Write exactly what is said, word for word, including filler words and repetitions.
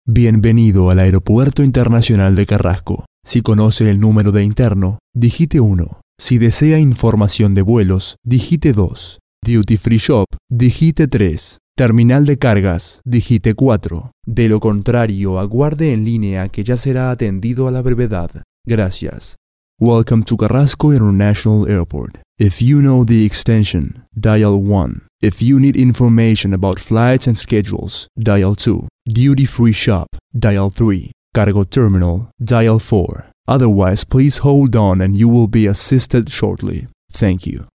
Bienvenido al Aeropuerto Internacional de Carrasco. Si conoce el número de interno, digite uno. Si desea información de vuelos, digite dos. Duty Free Shop, digite tres. Terminal de cargas, digite cuatro. De lo contrario, aguarde en línea que ya será atendido a la brevedad. Gracias. Welcome to Carrasco International Airport. If you know the extension, dial one. If you need information about flights and schedules, dial two. Duty Free Shop, dial three. Cargo Terminal, dial four. Otherwise, please hold on and you will be assisted shortly. Thank you.